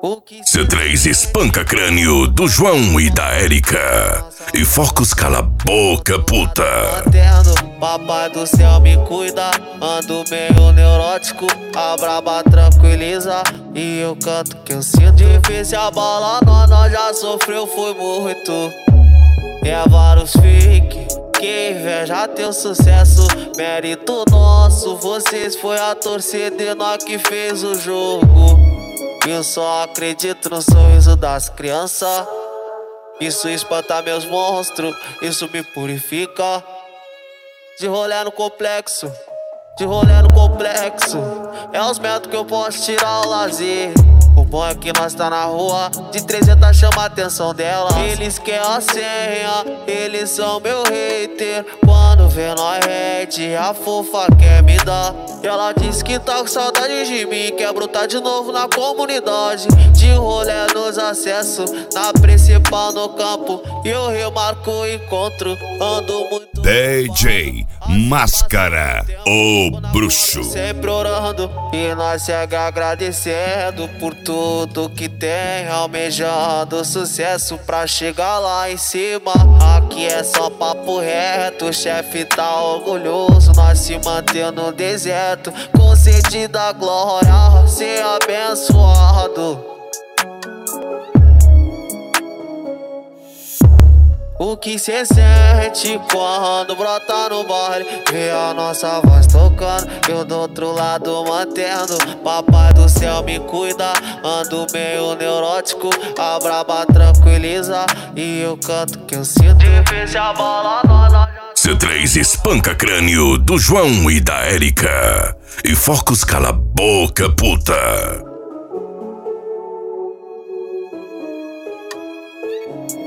C3 espanca crânio do João e da Érica. E Focus cala a boca, puta. Papai do céu me cuida, ando meio neurótico. A braba tranquiliza e eu canto que eu sinto. Difícil a bala, nós já sofreu, foi muito. É vários fake, que inveja teu sucesso. Mérito nosso, vocês foi a torcida e nós que fez o jogo. Eu só acredito no sorriso das crianças. Isso espanta meus monstros, isso me purifica. De rolê no complexo, de rolê no complexo. É os métodos que eu posso tirar o lazer. O bom é que nós tá na rua, de 300 chama a atenção dela. Eles querem a senha, eles são meu hater. Quando vê nós hate, a fofa quer me dar. Ela disse que tá com saudade de mim, quer brotar de novo na comunidade. De rolê nos acessos, na principal no campo. E eu remarco o encontro, ando muito. DJ Máscara, o bruxo. Sempre orando e nós segue agradecendo por tudo que tem, almejando sucesso pra chegar lá em cima. Aqui é só papo reto, o chefe tá orgulhoso, nós se mantendo no deserto, com sede da glória, ser abençoado. O que cê sente quando brota no baile, vê a nossa voz tocando, eu do outro lado mantendo. Papai do céu me cuida, ando meio neurótico. A braba tranquiliza e eu canto que eu sinto. Difícil a bola, C3 espanca crânio do João e da Érica. E Focus cala a boca, puta.